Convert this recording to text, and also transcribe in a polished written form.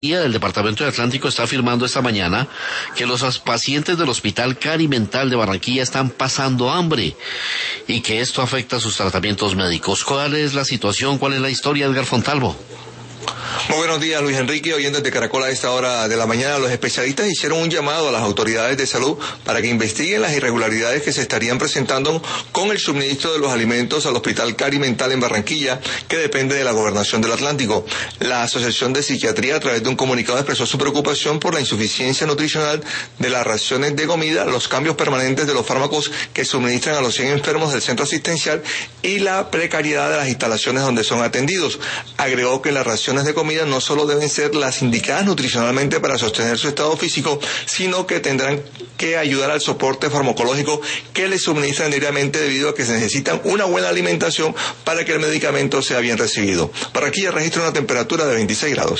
del Departamento de Atlántico está afirmando esta mañana que los pacientes del Hospital Cari Mental de Barranquilla están pasando hambre y que esto afecta a sus tratamientos médicos. ¿Cuál es la situación? ¿Cuál es la historia, Edgar Fontalvo? Muy buenos días, Luis Enrique, oyentes de Caracol. A esta hora de la mañana, los especialistas hicieron un llamado a las autoridades de salud para que investiguen las irregularidades que se estarían presentando con el suministro de los alimentos al Hospital Cari Mental en Barranquilla, que depende de la Gobernación del Atlántico. La Asociación de Psiquiatría, a través de un comunicado, expresó su preocupación por la insuficiencia nutricional de las raciones de comida, los cambios permanentes de los fármacos que suministran a los 100 enfermos del centro asistencial y la precariedad de las instalaciones donde son atendidos. Agregó que las raciones de comida no solo deben ser las indicadas nutricionalmente para sostener su estado físico, sino que tendrán que ayudar al soporte farmacológico que les suministran diariamente, debido a que se necesitan una buena alimentación para que el medicamento sea bien recibido. Barranquilla registra una temperatura de 26 grados.